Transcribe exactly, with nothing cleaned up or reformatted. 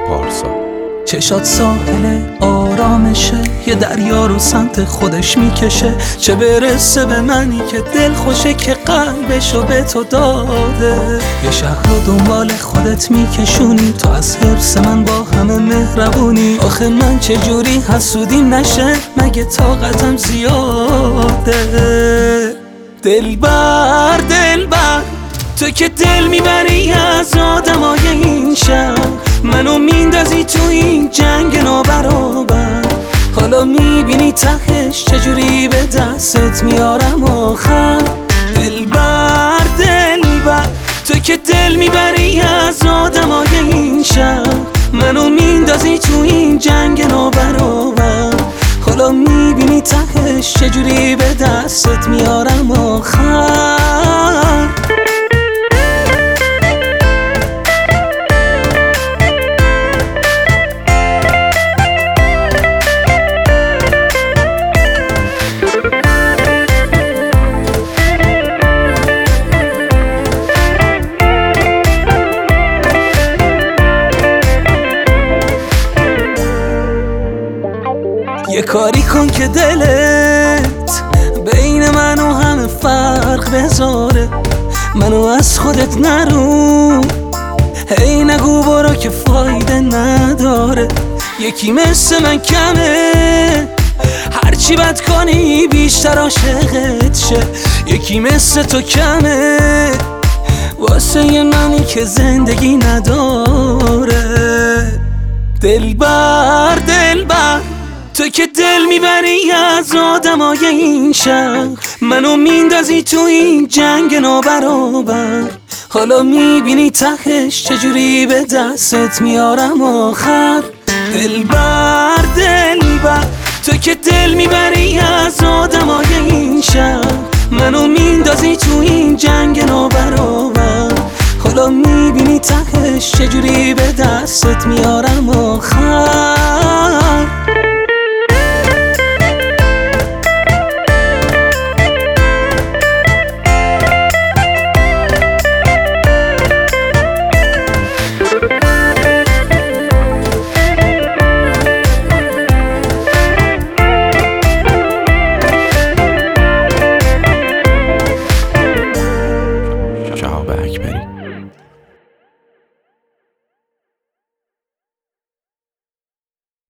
پارسا. چشات ساحل آرامشه، یه دریا رو سمت خودش میکشه. چه برسه به منی که دل خوشه که قلبشو به تو داده. یه شهر رو دنبال خودت میکشونی، تو از حرص من با همه مهربونی. آخه من چجوری حسودیم نشه، مگه طاقتم زیاده. دلبر دلبر تو که دل میبری از آدمای این شهر، منو میندازی تو این جنگ نابرابر. حالا میبینی تهش چجوری به دستت میارم آخر. دلبر دلبر تو که دل میبری از آدمای این شهر، منو میندازی تو این جنگ نابرابر. حالا میبینی تهش چجوری به دستت میارم آخر. یه کاری کن که دلت بین من و همه فرق بذاره. منو از خودت نرو، هی نگو برو که فایده نداره. یکی مثل من کمه، هرچی بد کنی بیشتر عاشقت شه. یکی مثل تو کمه واسه یه منی که زندگی نداره. دلبر دلبر تو که دل میبری از آدمای این شهر، منو میندازی تو این جنگ نابرابر. حالا میبینی تهش چجوری به دستت میارم آخر. دلبر دلبر تو که دل میبری از آدمای این شهر، منو میندازی تو این جنگ نابرابر. حالا میبینی تهش چجوری به دستت میارم آخر.